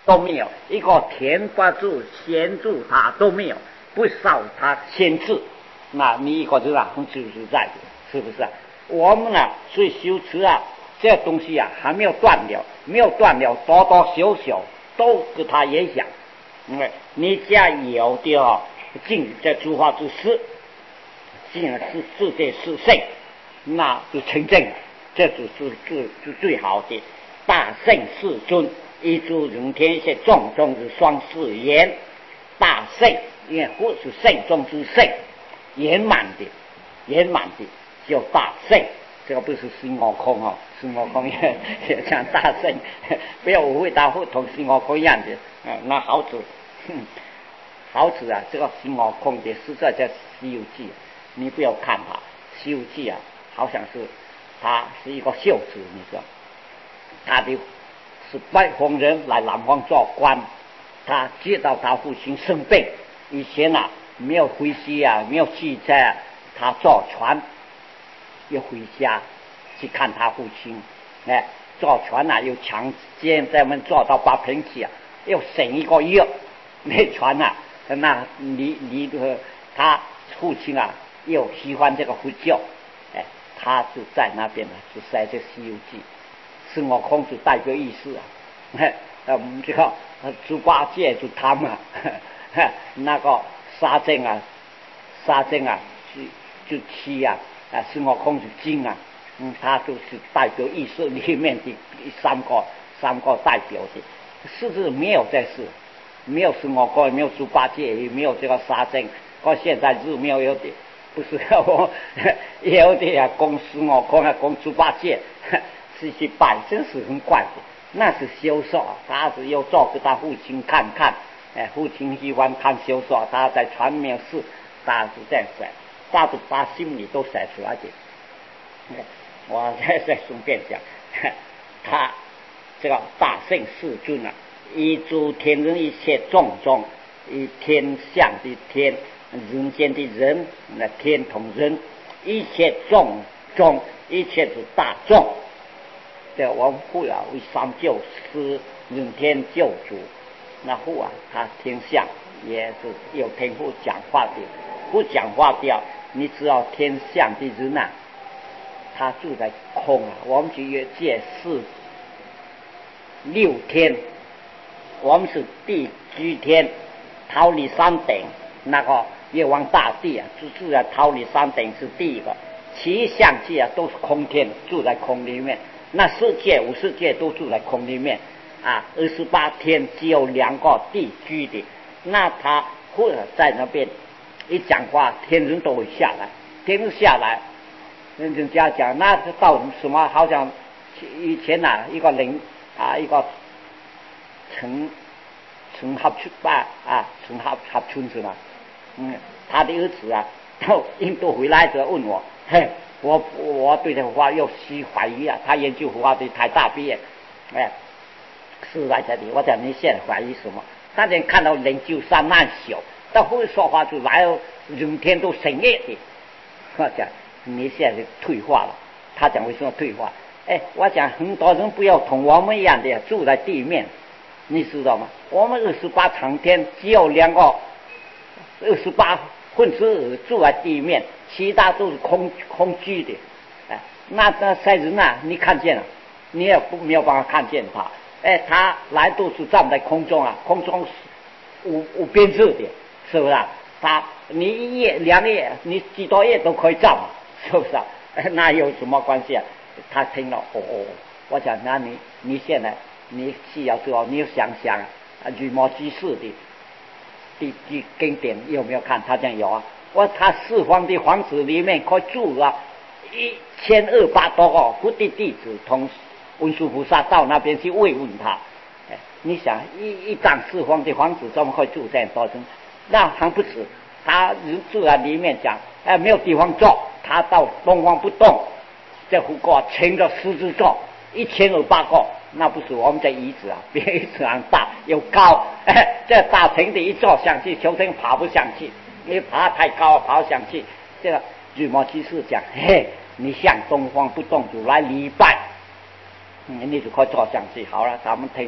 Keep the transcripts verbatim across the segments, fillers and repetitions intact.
都没有，一个田八柱、闲柱塔都没有，不受他限制，那你一个人啊很自自在的，是不是啊？我们呢，所以修持啊，这东西啊还没有断了，没有断了，多多少少都给它影响。因为你家有的啊，进这诸法之事，进了是世界是圣，那就成正，这就是是是最好的。大圣世尊，一诸人天下众中之双世言，大圣，因为或是圣中之圣，圆满的，圆满的叫大圣。这个不是孙悟空哦，孙悟空也也讲大圣，不要误会他会同孙悟空一样的。嗯，那好子，好子啊，这个孙悟空的是在这《西游记》，你不要看他《西游记》啊，好像是他是一个秀子，你知道，他的是外方人来南方做官，他接到他父亲生病，以前啊没有飞机啊，没有汽车啊，他坐船又回家去看他父亲，哎，坐船啊又强奸他们坐到八平去啊，又省一个月，那船啊，那离离呃他父亲啊又喜欢这个佛教，哎，他就在那边呢，就写这《西游记》。孙悟空就代表意思啊，呃，这个猪八戒就他们，那个沙僧啊，沙僧啊，就就七啊，啊，孙悟空就精啊，嗯，他就是代表意识里面的三个三个代表的，是不是没有这事？没有孙悟空，也没有猪八戒，也没有这个沙僧，到现在是没有有的，不是我有的啊，供孙悟空啊，供猪八戒。是去拜，真是很怪的。那是修说，他是要做给他父亲看看，哎，父亲喜欢看修说，他在传媒事，他是这样写，他是把心里都写出来的。我再再顺便讲，他这个大圣世尊啊，一诸天人一切众中，以天象的天，人间的人，那天同人，一切众中，一切是大众。这我们父啊为三救师，人天救主，那父啊他天象也是有天赋讲话的，不讲话的，你知道天象的人啊，他住在空啊，我们就借四六天，我们是地居天，桃李三等，那个月王大帝啊，就住在桃李三等是第一个，其余象界啊都是空天，住在空里面。那世界五世界都住在空里面啊，二十八天只有两个地居的，那他或者在那边一讲话，天人都会下来，天人下来，人家讲那到什么，好像以前呐、啊、一个人啊一个陈陈合春吧啊陈合合春是吧？嗯，他的儿子啊到印度回来就问我，嘿。我我对这幅画又需怀疑啊，他研究幅画的台大毕业，哎，是在这里。我讲你现在怀疑什么？他连看到人就山那小，到后面说话就来了，人天都深夜的。我讲你现在退化了。他讲为什么退化？哎，我讲很多人不要同我们一样的住在地面，你知道吗？我们二十八长天只有两个二十八分之二住在地面。其他都是空空居的，哎，那那些人啊，你看见了，你也不没有办法看见他，哎，他来都是站在空中啊，空中无无边界的，是不是啊？他你一夜两夜，你几多夜都可以站，是不是啊？哎，那有什么关系啊？他听了，哦哦，我讲那你你现在你需要知道，你要想想啊，羽毛居士的第第经典有没有看？他讲有啊。我他四方的皇子里面可以住了一千二百多个佛的弟子，同文殊菩萨到那边去慰问他。哎，你想一一丈四方的皇子怎么会住这样多人？那还不止，他人住在里面讲，哎，没有地方坐，他到东方不动，这胡国撑着狮子座，一千二百个，那不是我们这椅子啊，比椅子还大又高，哎，这大城的一坐上去，求生爬不上去。你爬太高，爬上去，这个羽毛居士讲，嘿，你向东方不动就来礼拜，嗯，你就可以坐上去。好了，咱们听他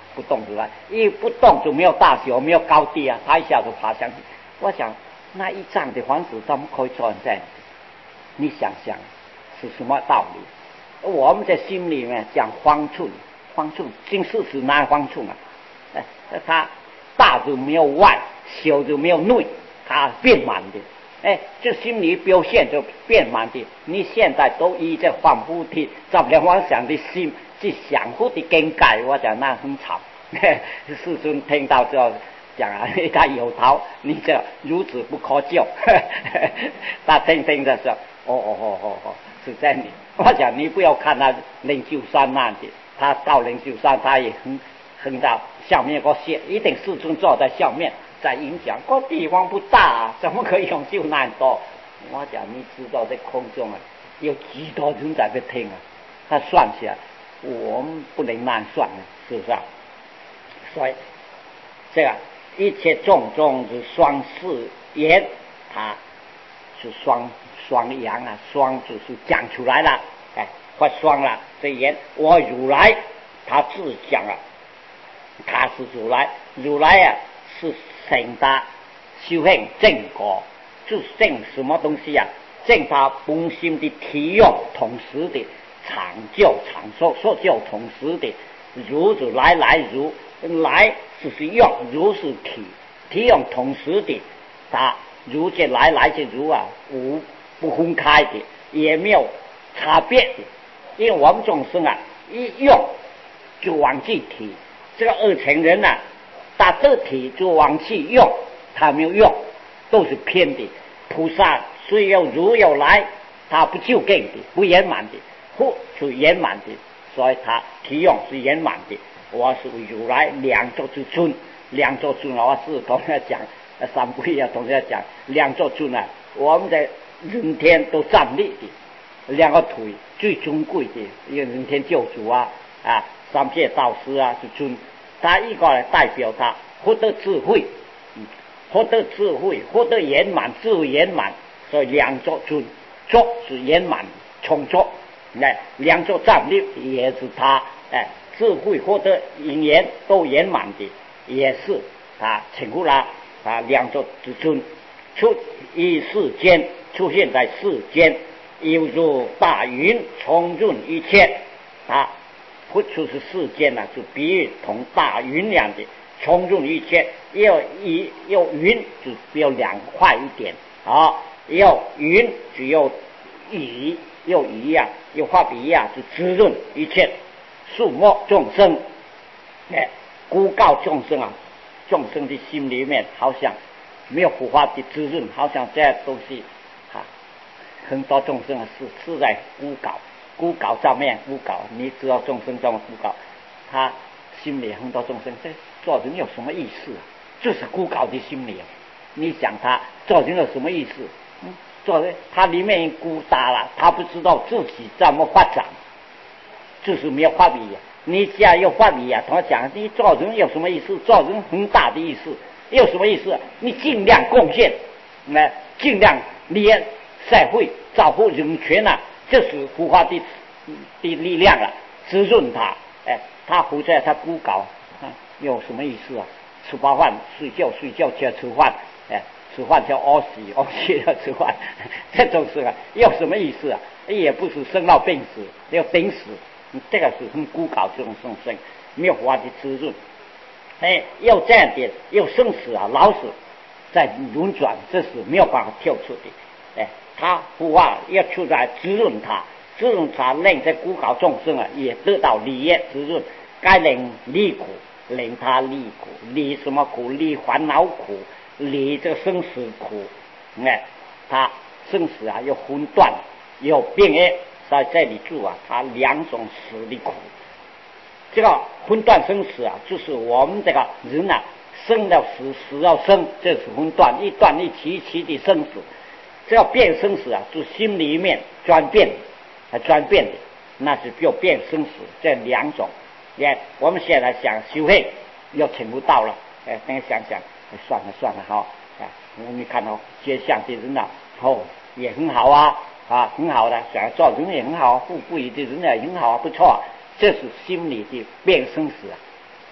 不动出来，一不动就没有大小，没有高低啊，他一下就爬上去。我想那一丈的房子怎么可以做成这样子？你想想是什么道理？我们在心里面讲方寸，方寸经世是哪方寸啊？哎，它大就没有外，小就没有内，它变满的。哎，这心理表现就变满的。你现在都以这反复的照两方想的心去相互的更改，我讲那很吵。世尊听到之后讲啊，他有逃，你这如此不可救。他听听的时候，哦哦哦哦哦，是这样的。我讲你不要看他灵鹫山那的，他到灵鹫山他也很很到下面个线，一定世尊坐在下面。在影响，个地方不大啊，怎么可以用就那么多？我讲你知道在空中啊，有几多人在这听啊？他算起来，我们不能那样算啊，是不是啊？所以这个一切种种是双四言，它是双双阳啊，双就是讲出来了，哎，发双了。这言我如来，他自讲啊，他是如来，如来啊是。成他修行正果，就正什么东西啊？正他本心的体用，同时的长久长寿，说就同时的如就来来如来就是用，如是体体用同时的，他如这来来这如啊，无不分开的，也没有差别的。因为我们众生啊，一用就忘记体，这个二乘人啊。打得体就往去用，他没有用，都是偏的。菩萨虽有如有来，他不就给的，不圆满的，或是圆满的，所以他体用是圆满的。我是如来两座之尊，两座尊啊，我是同学讲，三不一啊，同学讲两座尊啊，我们在人天都站立的，两个腿最尊贵的，因为人天救主啊啊，三界导师啊是尊。他一个来代表他获得智慧，嗯，获得智慧，获得圆满，智慧圆满，所以两座尊，座是圆满充足，来两座站立也是他哎智慧获得因缘都圆满的，也是他请过了啊两座之尊出于世间，出现在世间，犹如大云充润一切啊。不就是世间呢、啊？就比喻同大云两的充润一切，要一要云就比较两块一点啊，要云只有雨，要雨呀、啊，要画笔呀、啊，就滋润一切树木众生。哎，孤告众生啊，众生的心里面好像没有火花的滋润，好像这东西啊，很多众生啊是是在孤告。孤搞上面孤搞，你知道众生这么孤搞，他心里很多众生这做人有什么意思啊？就是孤搞的心理啊！你想他做人有什么意思？嗯，做人他里面孤大了，他不知道自己怎么发展，就是没有发力啊！你既然有发力啊，他讲你做人有什么意思？做人很大的意思，有什么意思？你尽量贡献，那尽量利益社会，照顾人权啊！这是孵化的的力量啊，滋润他。哎，他不在他孤搞，啊，有什么意思啊？吃饱饭睡觉，睡觉就要吃饭，哎，吃饭叫屙屎，屙屎要吃饭，这种事啊，有什么意思啊？也不是生老病死，要等死，这个是很孤搞这种众生，没有法的滋润。哎，要这样的，要生死啊，老死在轮转，这是没有办法跳出的。哎。他不化要出来滋润他，滋润他令这孤高众生啊也得到利益滋润，该令离苦，令他离苦，离什么苦？离烦恼苦，离这个生死苦。哎，他生死啊有分段，有变业，在这里住啊，他两种死的苦。这个分段生死啊，就是我们这个人啊，生要死，死要生，这是分段，一段一期一期的生死。这要变生死啊，就心里面转变，啊转变的，那是就变生死这两种。也我们现在想修行，又听不到了，哎，等想想，哎、算了算了哈，啊，你看到接相的人啊，哦也很好啊，啊很好的，想做人也很好，富贵的人也很好啊，不错啊，这是心里的变生死啊。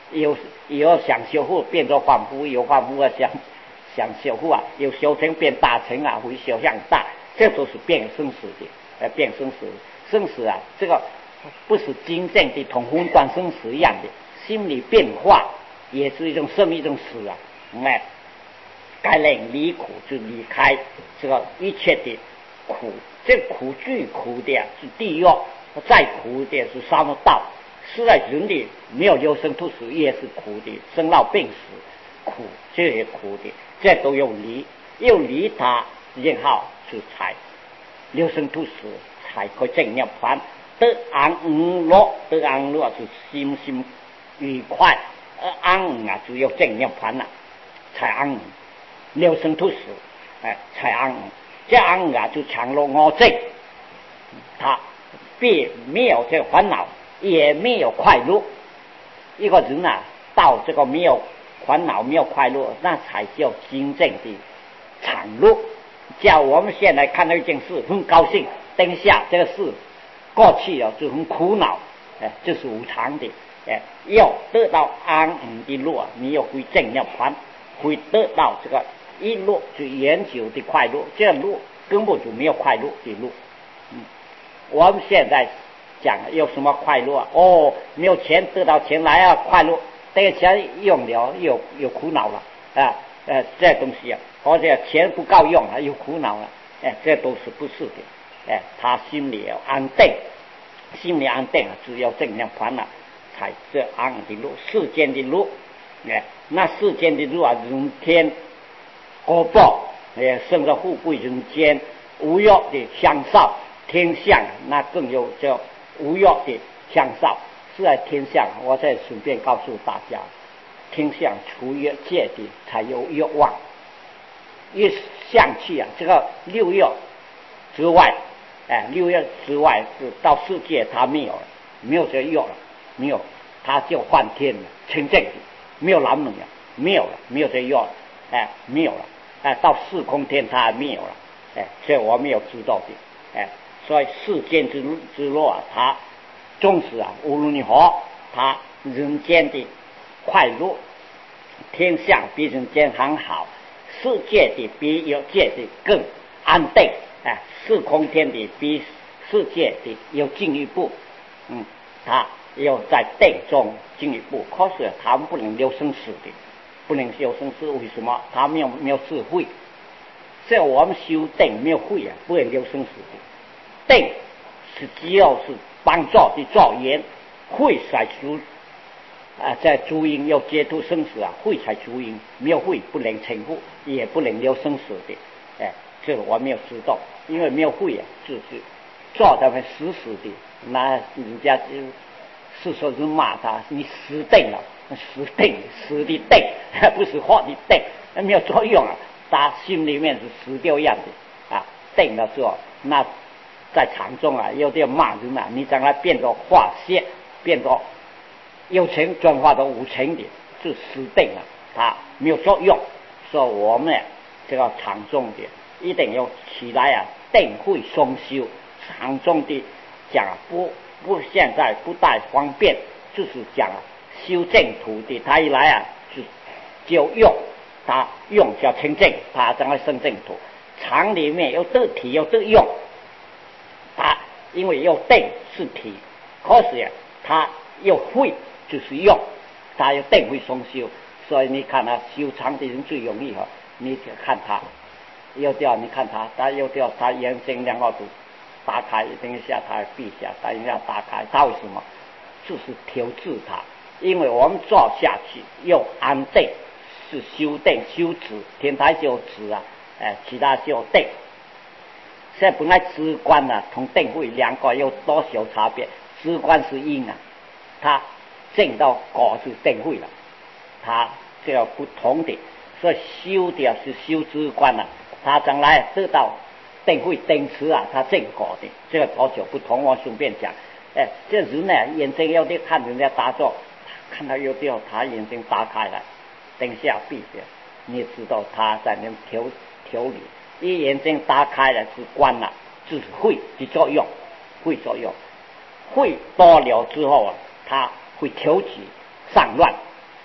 有有想修复变作凡夫，有凡夫啊想想修复啊，有修成变大成啊，会修向大，这都是变生死的，呃，变生死，生死啊，这个不是真正的同宏观生死一样的，心理变化也是一种生一种死啊，哎，该人离苦就离开这个一切的苦，这苦最苦的是地狱，再苦的是沙漠道。是在人里没有流生吐死也是苦的，生老病死苦，这些苦的，这都有离，有离他然后是才流生吐死才可以正涅槃，得安乐，得安乐是心心愉快，而安啊只有正涅槃了，才安流生吐死，哎，才安，这安啊就强了我正，他并没有这个烦恼。也没有快乐，一个人啊，到这个没有烦恼、没有快乐，那才叫真正的常乐。叫我们现在看到一件事，很高兴，等下这个事过去了就很苦恼，哎，这是无常的，哎，要得到安稳的乐，你要会正涅槃，会得到这个一乐就永久的快乐，这乐根本就没有快乐的乐。嗯，我们现在讲有什么快乐啊？哦，没有钱得到钱来啊，快乐；这个钱用了又又苦恼了啊！呃，这东西啊，或者钱不够用了又苦恼了，哎，这都是不是的。哎，他心里要安定，心里安定啊，只有正念烦恼，才是安的路，世间的路。哎，那世间的路啊，人天果报，哎，生着富贵人间，无欲的享受，天相那更有叫。无欲的向上是在天相，我再顺便告诉大家，天相除欲界的才有欲望，一相气啊，这个六欲之外，哎，六欲之外是到世界它没有了，没有这个欲了，没有，它就幻天了，清净的，没有男女了，没有了，没有这个欲了，哎，没有了，哎，到四空天它还没有了，哎，这我没有知道的，哎。所以世间之之乐啊，它纵使啊无论如何，它人间的快乐，天相比人间还好，世界的比有界的更安定，哎，四空天的比世界的有进一步，嗯，它又在定中进一步，可是它不能留生死的，不能留生死，为什么？它没有没有智慧，所以我们修定没有慧啊，不能留生死的。定是只要是帮助的助缘，慧才主啊，在主因要解脱生死啊，慧才主因，没有慧不能成佛，也不能留生死的。哎，这个我没有知道，因为没有慧啊，就是做他们死死的，那人家就是说是骂他，你死定了，死定死的定，不是活的定，没有作用啊，他心里面是死掉一样的啊，定了之后那。在场中啊，有点骂人啊，你将它变作化泄，变作有情转化到无情的，就死定了，它没有作用。所以我们这个场中的一定要起来啊，定慧双修。场中的讲不不现在不太方便，就是讲修正途的，他一来啊就就用他用叫清净，他将来生正途。场里面有得体有得用。他因为要定是体，可是呀，他要会就是用，他要定会双修，所以你看他修长的人最容易哈，你就看他，要掉你看他，他要掉他眼睛两个都打开，等一下他闭下，等一下打开，他为什么？就是调制他，因为我们做下去要安定，是修定修止，天台就止啊，哎，其他就定。现在本来直观啊，同定慧两个有多少差别？直观是因啊，它正到果是定慧了，它这个不同的，所以修的是修直观啊，它将来得到定慧定持啊，它正果的，这个多少不同。我顺便讲，哎，这人呢眼睛有点看人家打坐，看到有点他眼睛打开了，等下闭着，你也知道他在那调调理。一眼睛打开了是关了，就是慧的作用，慧作用，慧多了之后啊，它会调节上乱，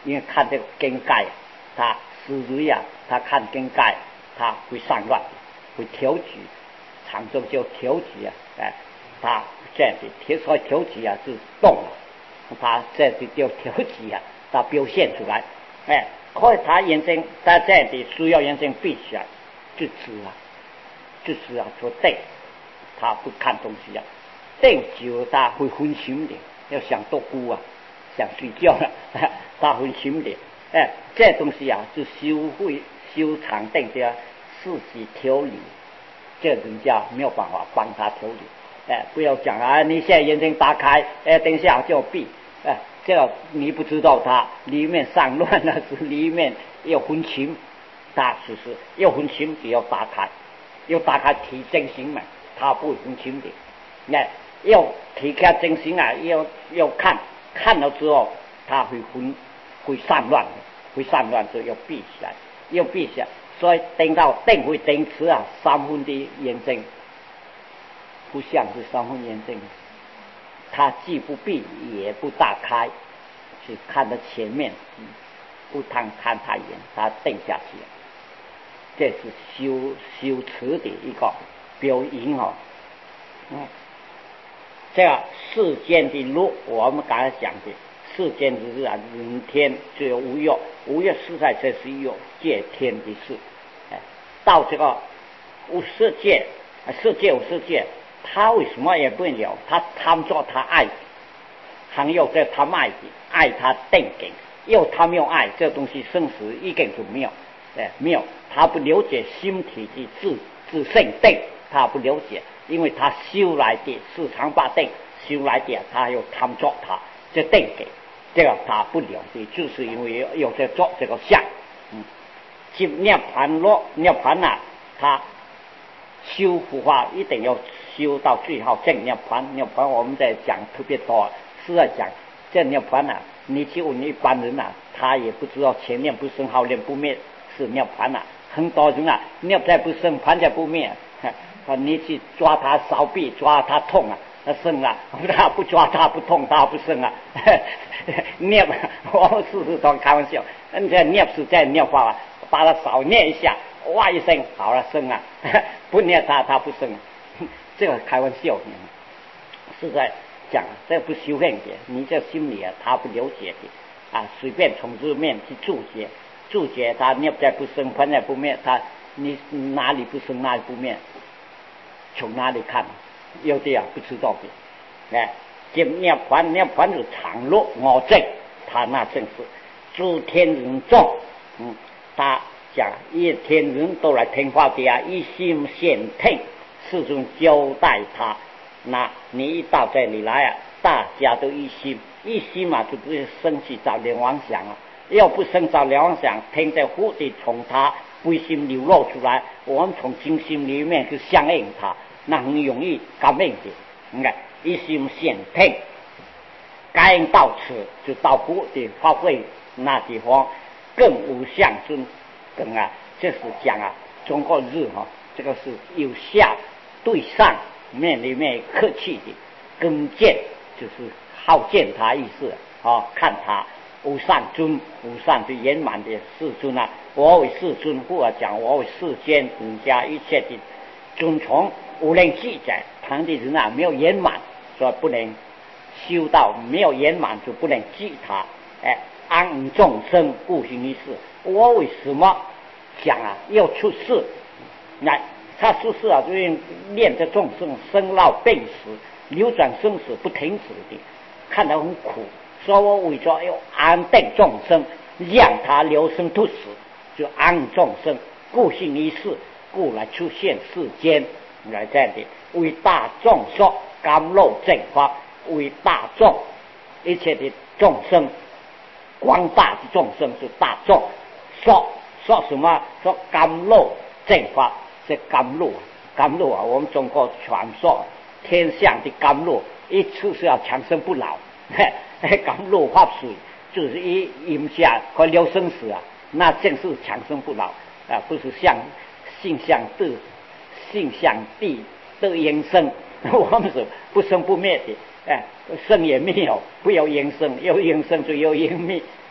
因为看这个根盖，它思维啊，他看根盖，他会散乱，会调局，常中就调局啊，哎，他这样子调所以调局啊是动，他这样子就调局啊，他表现出来，哎，所以他眼睛他这样子需要眼睛闭起来，就直啊，就是啊做定，他不看东西啊，定久他会分心的，要想多顾啊，想睡觉了，他分心的。哎，这东西啊，是修会修长定的自己调理，这人家没有办法帮他调理。哎，不要讲啊，你现在眼睛打开，哎，等一下就闭，哎，这个你不知道他里面散乱了，是里面要分心，他只是要分心就要打开，要打开提真心嘛，他不会分心的。哎，要提开真心啊，要要看看了之后，他会分。会散乱，会散乱就要闭起来，要闭起来，所以等到定会定持啊，三分的眼睛不像是三分眼睛，它既不闭也不大开，是看到前面，不看看太远，它定下去，这是修修持的一个表演哦。嗯，这个世间的路，我们刚才讲的。世间之事啊，人天只有无有，无有实在这是有界天的事。哎，到这个无世界，世界无世界，他为什么也不了？他贪着他爱，还有这他爱的爱他定给，又他没有爱这东西，生死一根就没有，哎，没有，他不了解心体的自自性定，他不了解，因为他修来的四常八定修来的，他又贪着他这定给。这个他不了解，就是因为有在做这个相，嗯，即涅盘咯，涅盘呐，他修复法一定要修到最后正涅盘。涅盘我们在讲特别多，是在讲正涅盘呐。你去问一般人呐、啊，他也不知道前念不生，后念不灭是涅盘呐。很多人啊，念在不生，盘在不灭，啊，你去抓他扫臂，抓他痛啊。他生啊，他不抓他不痛，他不生啊。念，我事实上开玩笑，人家念是在念法啊，把他少念一下，哇一声好了生啊，不念他他不生啊，这个开玩笑，是在讲这不修炼的，你这心里啊他不了解的啊，随便从字面去注解，注解他念在不生，盘在不灭，他你哪里不生哪里不灭，从哪里看？有的啊不知道的，哎，这涅盘涅盘是常乐我正，他那正是诸天人众，嗯，他讲一天人都来听话的啊，一心显听，始终交代他，那你一到这里来啊，大家都一心，一心嘛就不会生起找联妄想啊，要不生找联妄想，听着福的从他微心流露出来，我们从精心里面去相应他。那很容易感应的，你看一心显听，感应到此就到福的发挥那地方，更无相尊，更啊，这是讲啊，中国日哈、哦，这个是有下对上面里面客气的，跟见就是好见他意思啊、哦，看他无上尊，无上的圆满的世尊啊，我为世尊，或者讲我为世间人家一切的尊崇。无能记载，唐的人啊没有圆满，所以不能修到没有圆满就不能记他。哎，安众生故行一事，我为什么讲啊要出世？那他出世啊，就是念着众生生老病死、流转生死不停止的，看得很苦，所以我为着要安定众生，让他流生不死，就安众生故行一事，故来出现世间。来这样的为大众说甘露正法，为大众一切的众生，广大的众生是大众说说什么？说甘露正法，这甘露甘露啊，我们中国传说天下的甘露，一次是要长生不老，甘露化水就是一饮下和流生死啊，那正是长生不老啊，不是像性相对。性相地的延生，我们是不生不灭的，哎，生也没有，不要延生，有延生就有延灭，哎，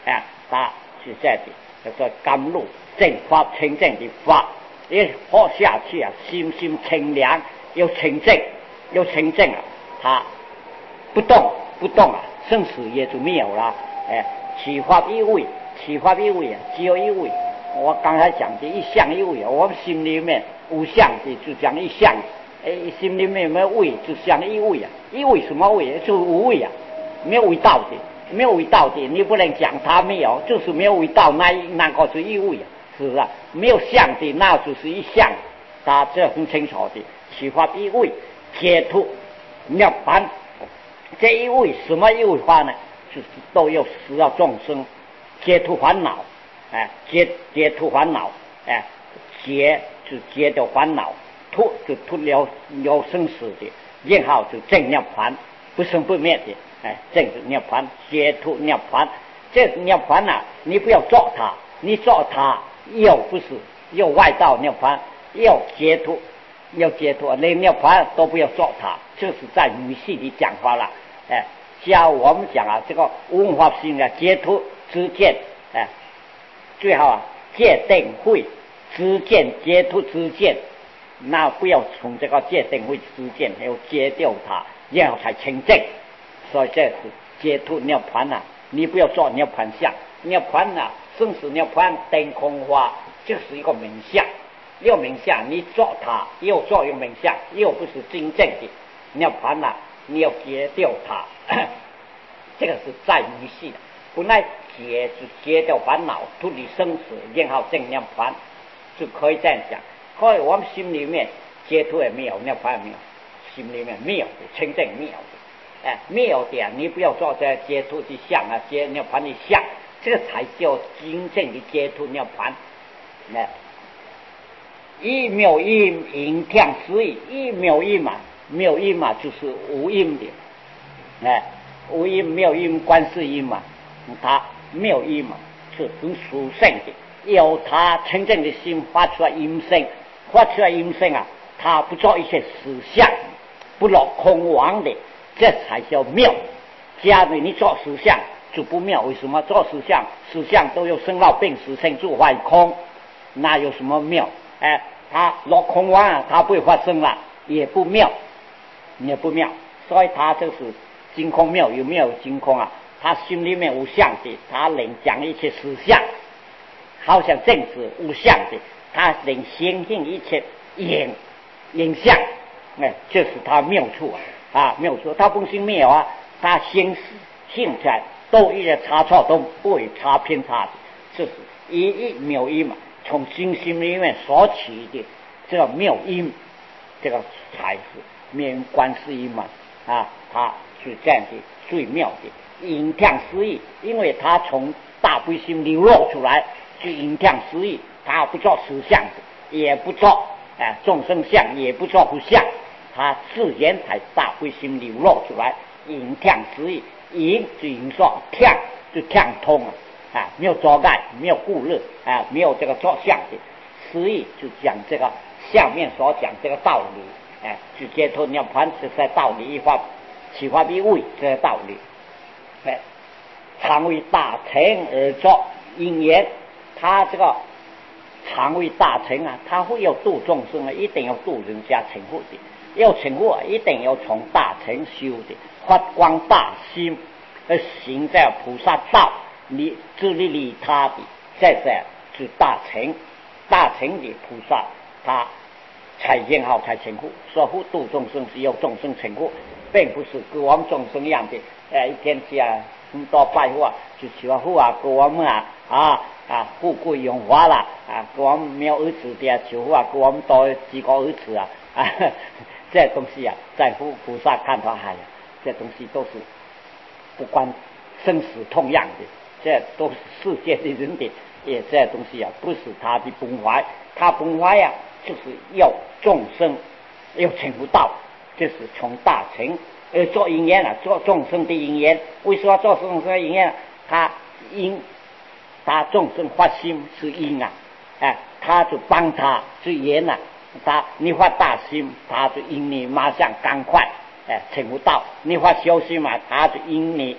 他是这样的，叫做甘露正法清净的法，一喝下去啊，心心清凉又清净又清净啊，他不动不动啊，生死也就没有了。哎，起法一位，起法一位啊，只有一位。我刚才讲的一相一位啊，我们心里面无相的就讲一相，哎，心里面没有位就讲一位啊，一位什么位？就无位啊，没有味道的，没有味道的，你不能讲它没有，就是没有味道，那那个是一位啊，是不是啊？没有相的，那就是一相，大家这很清楚的。起法一位，解脱涅槃，这一位什么一位法呢？就是都有使要众生解脱烦恼，哎，解解脱烦恼，哎，解就解掉烦恼，脱就脱了了生死的，然后就正涅槃，不生不灭的，哎，正是涅槃，解脱涅槃。这涅槃啊，你不要做它，你做它又不是又外道涅槃，又解脱，要解脱，连涅槃都不要做它，这是在语系里讲话了，哎。教我们讲啊，这个文化性啊，解脱知见，哎，最好啊，戒定慧知见，解脱知见，那不要从这个戒定慧知见，还要戒掉它，然后才清净。所以这是解脱涅槃啊，你不要做涅槃相，涅槃啊，生死涅槃定空花，这是一个名相，又名相，你做它又做又名相，又不是真正的涅槃啊。你要解掉它，这个是在于系，本来解就解掉烦恼，脱离生死，然后正涅槃，就可以这样讲。可以我们心里面解脱也没有，涅槃也没有，心里面没有的，清净没有的，哎，没有的，你不要做这解脱的相啊，解涅槃的相，这个才叫真正的解脱涅槃。那一秒一影听思义，一秒一嘛。没有因嘛，就是无因的，哎，无因没有因，观世音嘛，它没有因嘛，是很殊胜的。有他真正的心发出来音声，发出来音声啊，他不做一些实相，不落空妄的，这才叫妙。假如你做实相就不妙，为什么？做实相，实相都有生老病死、生住坏空，那有什么妙？哎，他落空妄啊，他不会发生了，也不妙。也不妙，所以他就是精空妙，有没有精空啊？他心里面无相的，他能讲一切实相，好像正是无相的，他能相信一切影影像，哎，这是他妙处啊！啊，妙处，他不信没有啊，他心性起来都一点差错都不会差偏差的，这是一一妙音嘛，从心心里面所起的这个妙音，这个才是。面观世音嘛，啊，他是这样的最妙的影听思义，因为他从大悲心流露出来，就影听思义，他不做实相，也不做哎众生相，也不做不相，他自然才大悲心流露出来，影听思义，影就影说，听就听通了啊，没有障碍，没有顾虑啊，没有这个做相的思义，就讲这个下面所讲这个道理。哎，就解脱涅槃是在道理一法，起法必位这个道理。哎，常为大成而作因缘，他这个常为大成啊，他会要度众生啊，一定要度人家成佛的，要成佛一定要从大成修的，发光大心而行在菩萨道，你自利利他的，在这是大成，大成的菩萨他。才然后才成佛，说佛度众生是要众生成佛，并不是跟我们众生一样的，哎，一天去啊，很多拜佛啊，就求佛啊，给我们啊啊啊富贵荣华啦，啊，给我们没有儿子的啊，求佛啊，给我们多几个儿子啊，啊，这东西啊，在佛菩萨看到哎呀，这东西都是不关生死同样的，这都是世界的人的，也这东西啊，不是他的本怀，他本怀呀、啊。就是要众生要成不到，就是从大成而做因缘啊，做众生的因缘。为什么做众生的因缘？他因他众生发心是因啊，哎，他就帮他是缘啊。他你发大心，他就因你马上赶快哎成不到；你发小心嘛，他就因你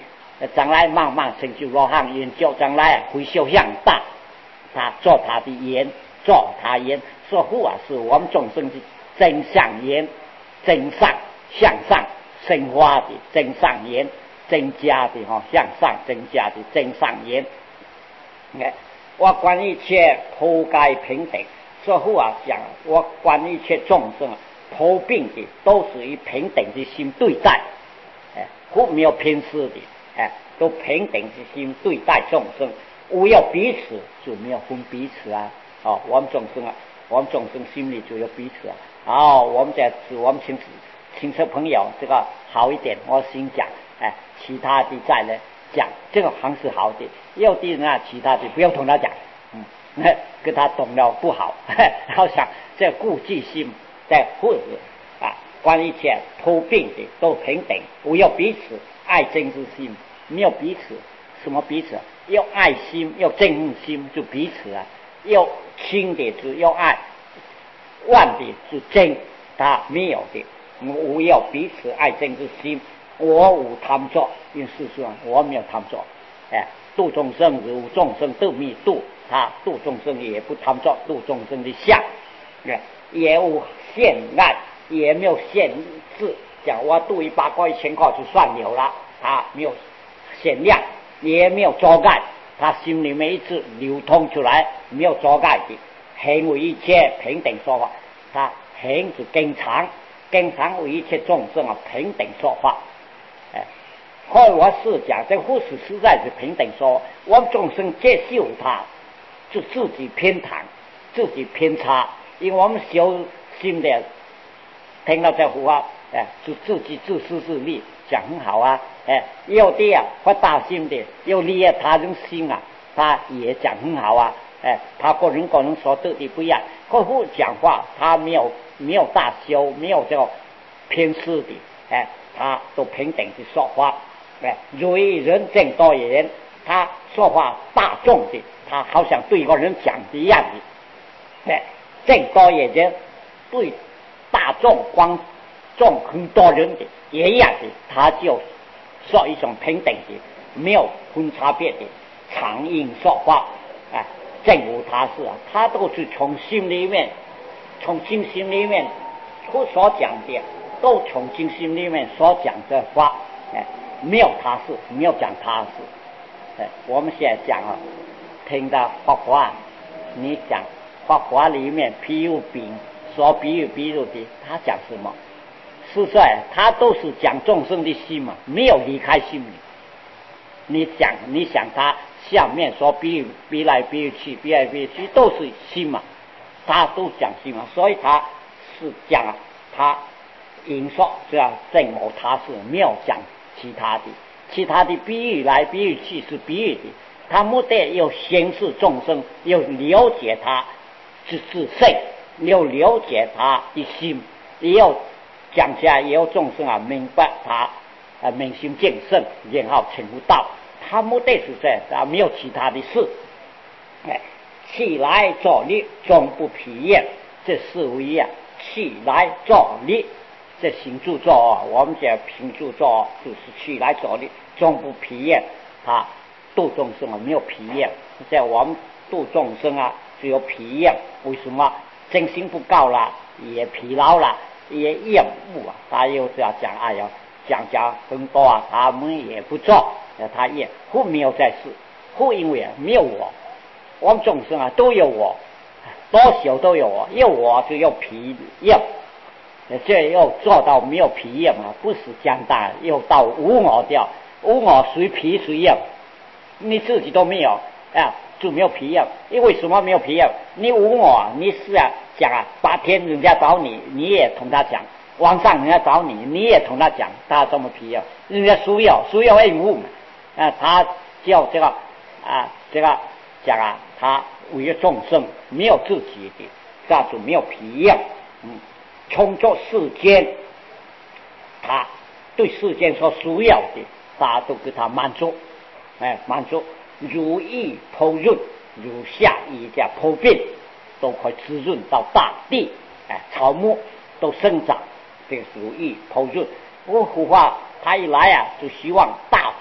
将来慢慢成就罗汉研究，将来会修向大，他做他的言，做他言，说护啊，是我们众生的真相言，真上向上生花的真上言，增加的哈、哦、向上增加的真上言。哎，我观一切普该平等，说护啊讲，我观一切众生普遍的都是以平等的心对待，哎，不没有偏私的，哎，都平等的心对待众生，无有彼此就没有分彼此啊。哦，我们众生啊，我们众生心里就有彼此啊。哦，我们在指我们亲亲戚朋友这个好一点，我先讲，哎，其他的再来讲，这个行是好的。有的人啊，其他的不要同他讲，嗯，跟他懂了不好，好像这顾忌心在或者啊，关于一切普遍的都平等，无有彼此爱憎之心，没有彼此，什么彼此？要爱心，要憎心就彼此啊，要亲的就要爱，万的是憎，他没有的，无有彼此爱憎之心。我无贪作，因事实上我没有贪作，哎，度众生如众生都密度，他度众生也不贪作度众生的相，也无限爱，也没有限制，讲我度一百块一千块就算有了，他没有限量，也没有遮盖，他心里面一直流通出来，没有遮盖的，行为一切平等说法，他行是经常，经常为一切众生啊平等说法。哎，后我是讲这护士实在是平等说，我们众生接受他，就自己偏袒，自己偏差，因为我们修心的，听到这话，哎，就自己自私自利，讲很好啊，哎，有的啊发大心的，有利益他人心啊，他也讲很好啊，哎，他个人个人所得的不一样，客户讲话他没有没有大修，没有这个偏私的，哎。他都平等的说话，哎，如意人正多言，他说话大众的，他好像对一个人讲的一样的，哎，正多言人对大众观众很多人的也一样的，他就说一种平等的，没有分差别的，常应说话，哎，正如他是啊，他都是从心里面，从心心里面所讲的。都从经心里面所讲的话，哎，没有他事，没有讲他事，哎，我们现在讲啊，听到法华，你讲法华里面譬如饼所比喻比喻的，他讲什么？是在他都是讲众生的心嘛，没有离开心里。你讲，你想他下面说比喻比来比喻去，比来比喻去都是心嘛，他都讲心嘛，所以他是讲他。因说这样正某他是没有讲其他的，其他的比喻来比喻去是比喻的，他目的要显示众生，要了解他是自性，要了解他的心，也要讲起来，也要众生啊明白他啊明心见性，然后成悟道。他目的是这样，他没有其他的事。哎，起来作力，终不疲厌，这是为啊，起来作力。这行住坐啊，我们讲行住坐就是起来走的，终不疲厌。他度众生啊，没有疲厌。在我们度众生啊，只有疲厌。为什么？真心不够了，也疲劳了，也厌恶啊。他又这样讲，哎呀，讲讲很多啊，他们也不做，他也不没有在世，不因为没有我，我们众生啊都有我，多少都有我，有我就有疲厌。这要做到没有疲厌嘛，不是简单，要到无我掉，无我谁疲谁厌，你自己都没有啊，就没有疲厌。因为什么没有疲厌？你无我，你是啊讲啊，白天人家找你，你也同他讲；晚上人家找你，你也同他讲，他这么疲厌，人家需要需要爱物嘛，啊，他叫这个啊这个讲啊，他为了众生，没有自己的，这就没有疲厌，嗯。充作世间，他对世间所需要的，大家都给他满足，哎，满足如意铺润，如下一家铺遍，都可以滋润到大地，哎，草木都生长，这个如意铺润。我胡话他一来啊，就希望大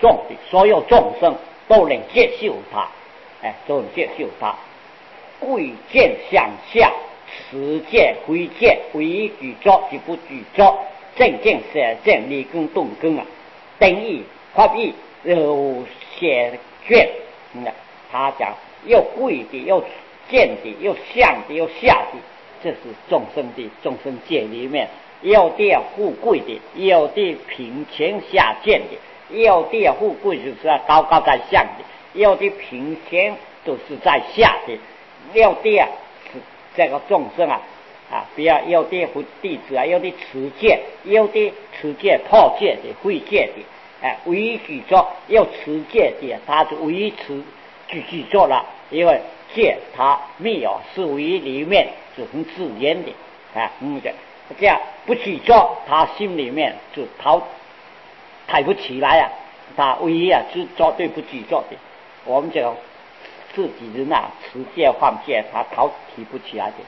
众的所有众生都能接受他，哎，都能接受他。贵见向下，持戒非戒，唯一举作即不举作，正见舍见，立根顿根啊，定义法义有写卷。嗯，他讲又贵的，又见的，又相的，又下的，这是众生的众生界里面，有的富贵的，有的贫穷下贱的，有的富贵就是高高在上的，有的贫穷都是在下的，有的啊是这个众生啊啊，不要有的不弟子啊，有的持戒，有的持戒破戒的，废戒的。哎，唯一举作要持戒的，他就唯一持举举作了，因为戒他没有是唯一里面是很自然的啊，嗯的，这样不举作，他心里面就逃抬不起来啊，他唯一啊是做对不举作的，我们这个自己人啊持戒犯戒，他逃提不起来的，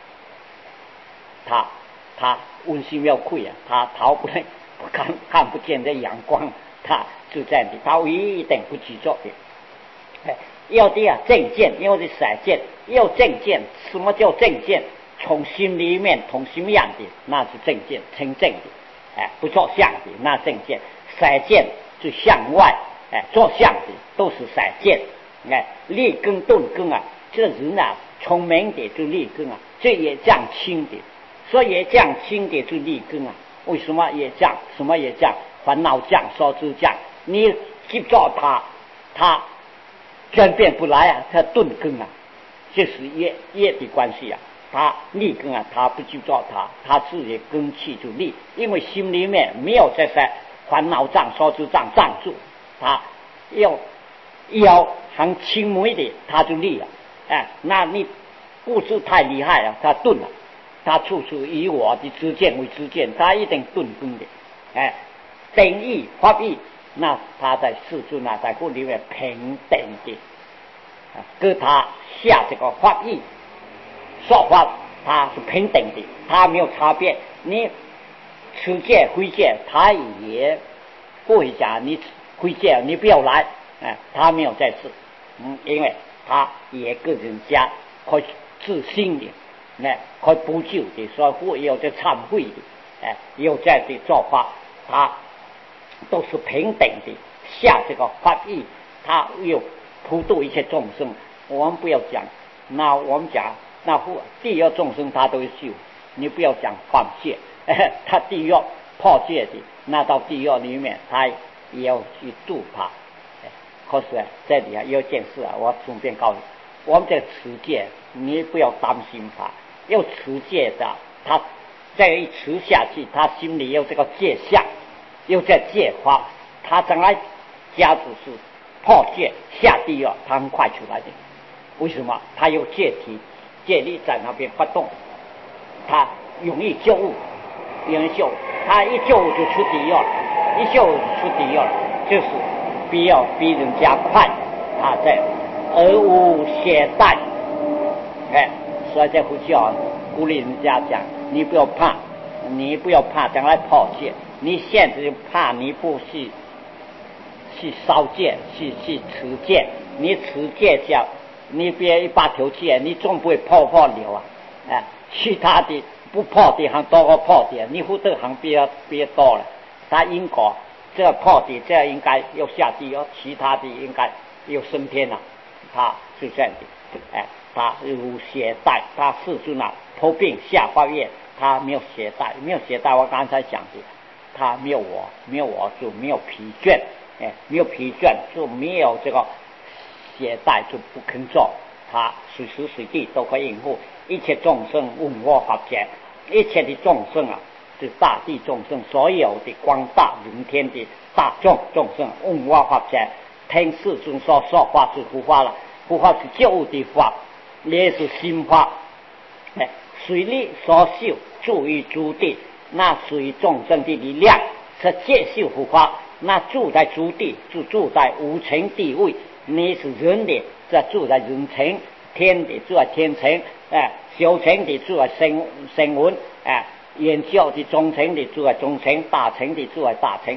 他他温馨庙愧啊，他逃不来。看看不见的阳光，他就这样的，他唯一一定不去做的。哎，要的啊正见，要的舍见，要正见。什么叫正见？从心里面同什么样的，那是正见，成正的。哎，不做相的，那正见。舍见就向外，哎，做相的都是舍见。哎，立根顿根啊，这人啊聪明的就立根啊，这也降轻的，所以也降轻的就立根啊。为什么也降？什么也降？烦恼降，所知降。你记住他，他转变不来啊，他顿根啊，这是业业的关系啊。他立根啊，他不记住他，他自己根气就立，因为心里面没有这些烦恼障、所知障障住，他要要很轻微的，他就立了。哎，那你不是太厉害了，他顿了。他处处以我的知见为知见，他一定顿根的，哎，定义法义，那他在世尊啊，在故里面平等的，啊，跟他下这个法义说法，他是平等的，他没有差别。你持戒非戒，他也不会讲你非戒，你不要来，哎，他没有在世，嗯，因为他也跟人家可以自信的。哎，可以补救的，所以会有这忏悔的，哎，有这样的做法，他都是平等的。下这个法义，他又普度一切众生。我们不要讲，那我们讲那地狱众生他都有救，你不要讲犯戒，哎，他地狱破戒的，那到地狱里面他也要去度他。哎，可是啊，这里啊有件事啊，我顺便告诉你，我们这持戒，你不要担心他。要持戒的，他再一持下去，他心里有这个戒相，有这戒法，他将来家族是破戒下地狱，他很快出来的。为什么？他有戒体，戒力在那边发动，他容易救物，容易救，他一救物就出地狱了，一救物就出地狱了，就是比要比人家快，他在而无懈怠，哎。所以在佛教鼓励人家讲，你不要怕，你不要怕将来破戒，你现在就怕你不去去烧戒，去去持戒，你持戒叫你别一把头戒，你总不会破破了啊！哎，其他的不破的还多过破的，你福德还别别多了。他因果这破的这应该要下地狱，其他的应该要升天了，他是这样的，哎。他有懈怠，他世尊啊，头病下法院，他没有懈怠，没有懈怠。我刚才讲的，他没有我，没有我就没有疲倦，哎，没有疲倦就没有这个懈怠，就不肯做。他随时随地都可以应付一切众生，问我法界，一切的众生啊，是大地众生，所有的广大人天的大众众生，问我法界，听世尊所说法是佛法了，佛法是救物的法。也是心法，哎，随力所修，住于诸地，那属于众生的力量，是接受佛法。那住在诸地，就住在无层地位。你是人的，这住在人层；天的住在天层，哎，小层的住在声声闻，哎，研究的中层的住在中层，大层的住在大层。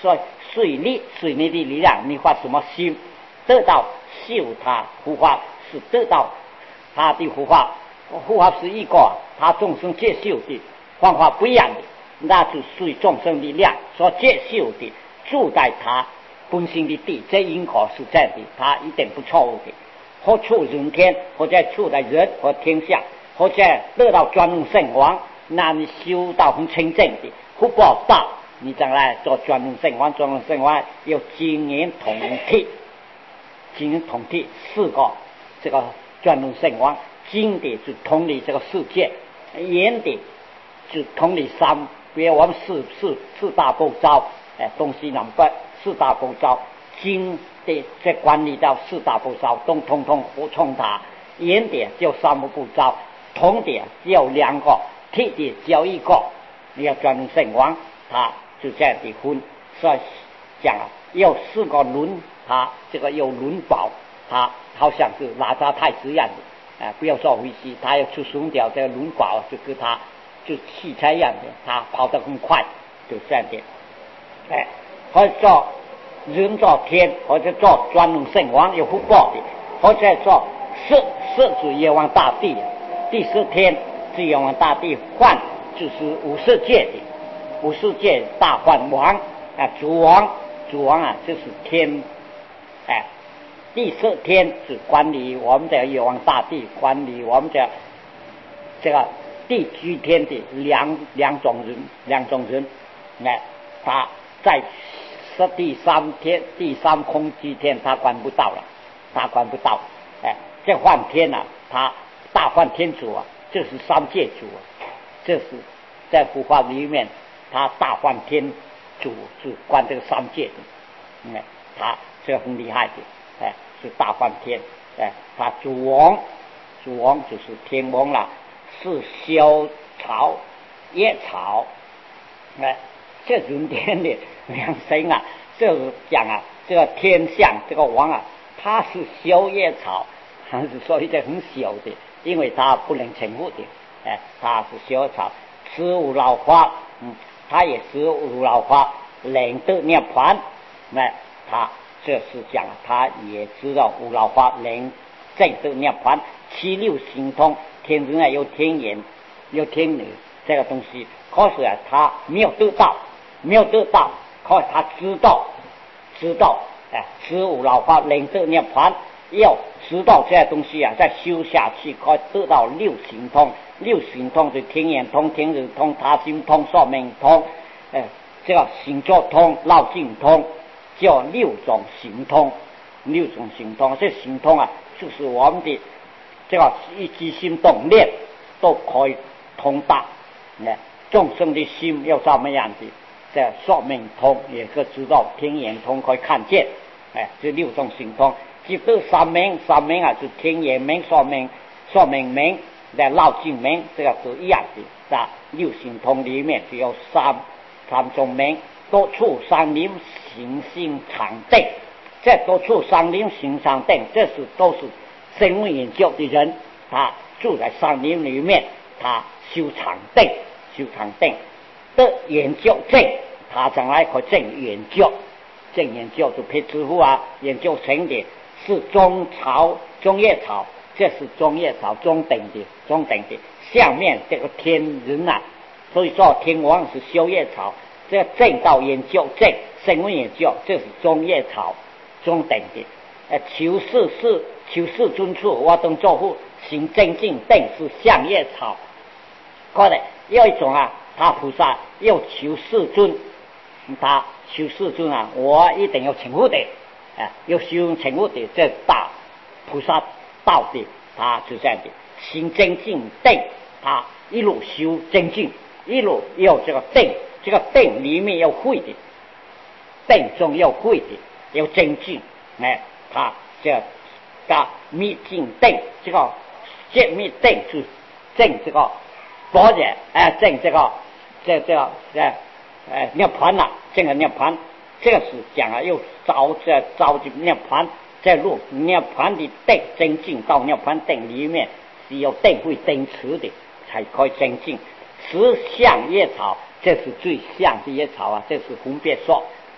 所以水力水力的力量，你发什么心，得到修他护法，是得到他的护法。护法是一个他众生接受的方法不一样的，那就随众生力量所接受的，住在他本性的地，这因果是这样的，他一定不错误的。或处人天，或者处在人和天下，或者得到专用圣王，那你修到很清净的，福报大，你将来做专用圣王，专用圣王有经验统体，经验统体四个这个专用圣王，经的是统理这个世界，言的是统理三，比如我们四四四大部洲，哎，东西南北四大部洲，经的在管理到四大部洲，都通通服从他。言的就三个部洲，统的只有两个，体的只有一个。你要专用圣王，他就这样的分。所以讲啊，有四个轮，他这个有轮宝，他好像是哪吒太子一样的。啊，不要说回去，他要去松掉这个轮宝，就跟他就汽车一样的，他跑得很快，就这样的。哎，或者做人做天，或者做专用圣王有福报的，或者做色色主阎王大帝，第四天是阎王大帝换，就是五世界的五世界大换王啊，主王主王啊，就是天，哎。第四天是管理我们的阎王大帝，管理我们的这个地居天的两两种人，两种人，哎，他在是第三天第三空居天，他管不到了，他管不到，哎，这换天啊，他大换天主啊，这是三界主啊，这是在佛法里面，他大换天主是管这个三界的，哎，他这很厉害的。哎，是大梵天，哎，他主王，主王就是天王啦，是萧草、野草，哎，这人天的良心啊，就是讲啊，这个天象这个王啊，他是萧野草，还是说一个很小的，因为他不能成佛的，哎，他是萧草，十五老花，嗯，他也十五老花，能得涅槃，哎，他。这是讲他也知道五老花能证得涅槃，七六行通，天人啊有天眼有天女这个东西，可是啊他没有得到，没有得到，可是他知道知道哎，十五老花能得涅槃，要知道这些东西啊，再修下去可以得到六行通，六行通是天眼通、天人通、他心通、寿命通，哎，这个行作通、绕境通。叫六种行通，六种行通，这行通啊，就是我们的这个一机心动念都可以通达。那众生的心要怎么样的？这寿命通也可知道，天眼通可以看见。哎，这六种行通，即得三明，三明啊，就天眼明、寿命、寿命明、来绕境明，这个是一样的。在六行通里面只有三三种明。多处山林行心常定，这多处山林行常定，这是都是生物研究的人，他住在山林里面，他修常定，修常定的研究证，他将来可证研究，证研究就配支付啊，研究成的是中草、中叶草，这是中叶草中等的，中等的下面这个天人啊，所以说天王是修叶草。这个正道研究正生物研究，这是中叶草中等的。呃，求世事求世尊处，我等作护行正境定是相叶草。可能有一种啊，他菩萨要求世尊，他求世尊啊，我一定要成佛的，啊、呃，要修成佛的，这大菩萨道的，他就这样的行正境定，他一路修正境，一路要这个定。这个定里面要会的，定中要会的，要正境，哎，他这个密境定，这个见密定是正这个佛人，哎，正这个这这个哎哎涅槃呐，这个涅槃，这个是讲啊，又招这招这涅槃，在入涅槃的定正境到涅槃定里面是要定会定持的，才可以正境，持相叶草。这是最像这些草啊，这是分别说，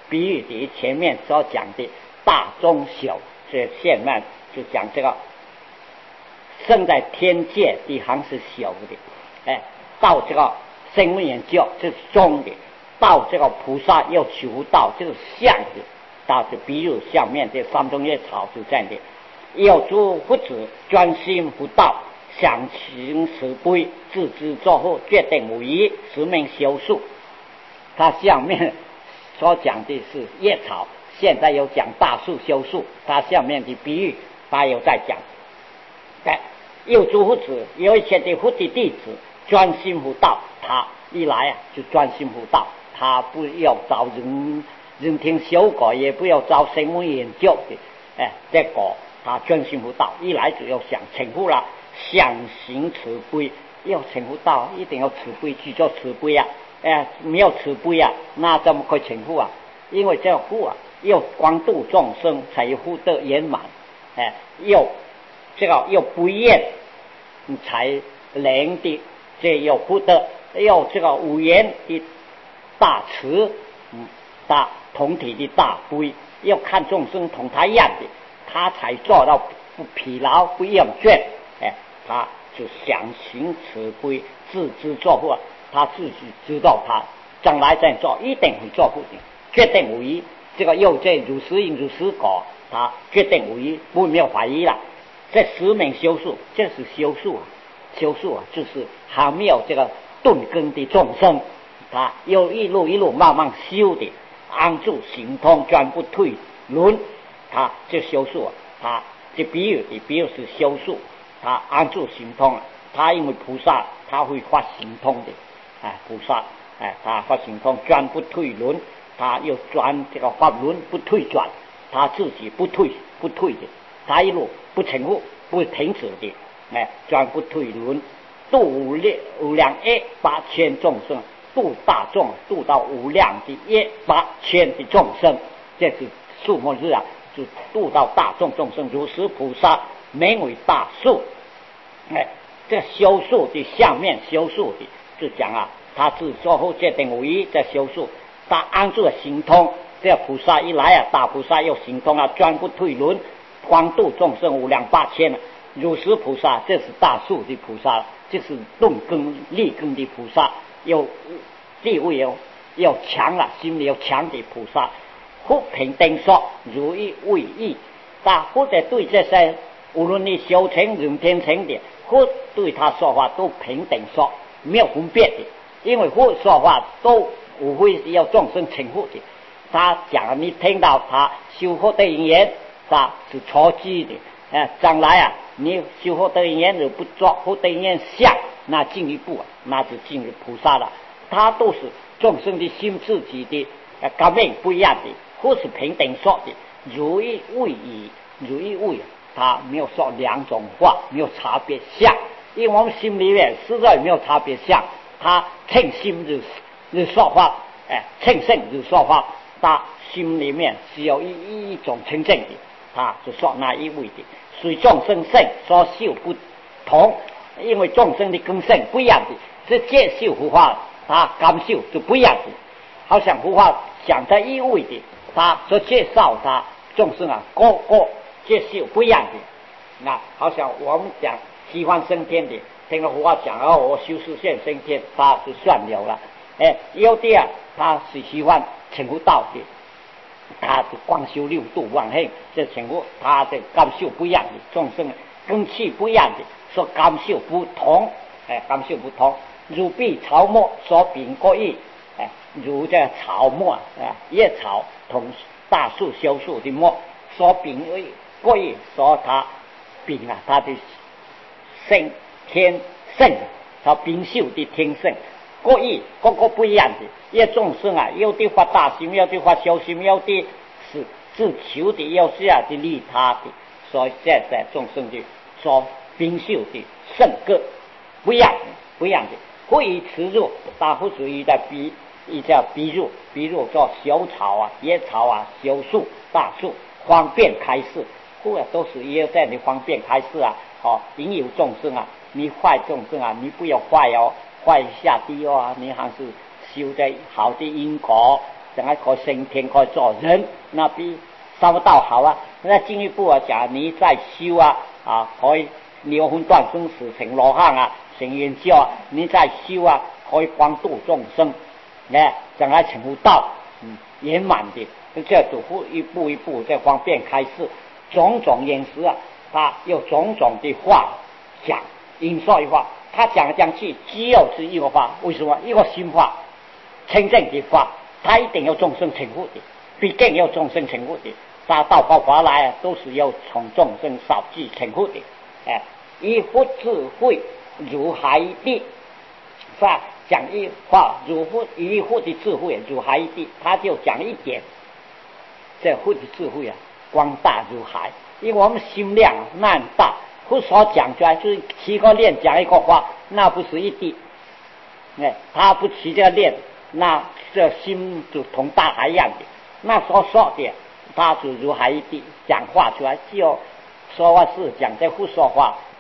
比喻的前面所讲的大中小，这现在就讲这个生在天界的行是小的，哎，到这个声闻缘觉这是中的，到这个菩萨要求道这是相的，到这比如下面这三中叶草是这样的。有诸佛子专心不道，想行慈悲，自知作后，决定无疑，实名修术。他下面所讲的是叶草，现在有讲大树修树，他下面的比喻他有在讲。哎，有诸佛子，有一些的佛的弟子专心不道，他一来啊就专心不道，他不要找人人听修果，也不要找声闻研究的，哎，这个他专心不道，一来就要想成佛了，想行慈悲，要成佛道，一定要慈悲，去做慈悲啊！哎，没有慈悲啊，那怎么可以成佛啊？因为这个佛啊，要光度众生才有福德圆满，哎，要这个要不厌才能的这有福德，要这个无言的大慈，嗯，大同体的大悲，要看众生同他一样的。他才做到不疲劳不厌倦，哎，他就想行慈悲，自知作佛，他自己知道他将来再做一定会做不的，决定无疑。这个又这如实因如实果，他决定无疑，不没有怀疑了。这十名修术，这是修术啊，修术啊，就是还没有这个顿根的众生，他又一路一路慢慢修的，安住行通，专不退轮。他这修术啊，他这比喻的比喻是修术，他安住行通啊，他因为菩萨他会发行通的，哎，菩萨哎，他发行通专不退轮，他又专这个发轮不退转，他自己不退不退的，他一路不成佛不停止的，哎，专不退轮，度无量无量亿八千众生，度大众度到无量的亿八千的众生，这是数末日啊。就度到大众众生，如是菩萨名为大树。哎，这修术的下面修术的就讲啊，他自作后决定无疑在修术，他安住了行通。这菩萨一来啊，大菩萨又行通啊，专不退轮，光度众生无量八千啊。如是菩萨，这是大树的菩萨，这是顿根立根的菩萨，有地位有要强了，心里有强的菩萨。不平等说，如意为义，但或者对这些无论你修成人天成的，或对他说话都平等说，没有分别的，因为或说话都无非是要众生成佛的。他讲你听到他修佛的言，他是错记的，哎，将来啊，你修佛的言而不做佛的言相，那进一步啊，那就进入菩萨了。他都是众生的心自己的呃感应不一样的。或是平等说的，如意为义，如意为，他没有说两种话，没有差别相，因为我们心里面实在没有差别相，他称心日日说话，哎，称圣日说话，他心里面是有一一种称正的，他就说那一位的，随众生圣所修不同，因为众生的根性不一样的，这接受佛法，他感受就不一样的，好像佛法讲在一位的。他所介绍他众生啊，各个接受不一样的。那好像我们讲喜欢升天的，听了佛法讲哦，我修实现升天，他就算了了。哎，有的啊，他是喜欢成佛道的，他就光修六度万行，这成佛他的感受不一样的，众生根气不一样的，所感受不同，哎，感受不同。如彼草木所秉各异，哎，如这草木啊，叶草。同大树修树的木所秉为各异，所他秉啊，他的性天性，他秉修的天性各异，各个不一样的。因众生啊，有的发大心，有的发小心，有的是自求的，有是啊的利他的，所以现在众生的所秉修的性格不一样的，不一样的。不以此入，大不属于在比。一叫比如，比如做小草啊、野草啊、小树、大树，方便开示，或者都是也在你方便开示啊。哦，引有众生啊，你坏众生啊，你不要坏哦，坏下地哦，你还是修在好的因果， 将来可以升天，可以做人，那比烧道好啊。那进一步啊讲，你在修啊啊，可以离婚断生死成罗汉啊，成圆教啊，你在修啊，可以帮助众生，哎，将来成佛道，嗯，圆满的。这祖父一步一步在方便开示，种种言辞啊，他有种种的话讲，因说一话，他讲来讲去只有是一个话，为什么？一个心法，清净的法，他一定要众生成佛的，毕竟要众生成佛的，他到佛法来啊，都是要从众生少聚成佛的，哎，一佛智慧如海地，是吧？讲一话如佛一佛的智慧如海地，他就讲一点。这佛的智慧啊，光大如海，因为我们心量那很大，佛所讲出来就是七个念讲一个话，那不是一滴，哎，他不起这个念，那这心就同大海一样的，那所说的，他就如海一滴，讲话出来就说话是讲这佛说话，